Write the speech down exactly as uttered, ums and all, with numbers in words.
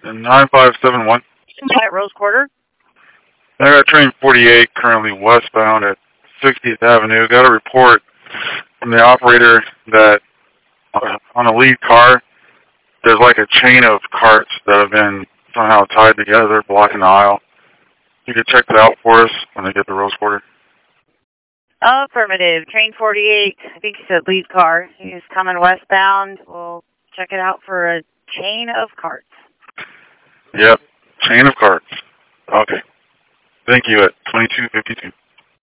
nine five seven one. At Rose Quarter. I got train forty-eight currently westbound at sixtieth Avenue. Got a report from the operator that uh, on a lead car, there's like a chain of carts that have been somehow tied together, blocking the aisle. You could check that out for us when they get to Rose Quarter. Affirmative. Train forty-eight, I think he said lead car. He's coming westbound. We'll check it out for a chain of carts. Yep, chain of carts. Okay. Thank you at twenty-two fifty-two.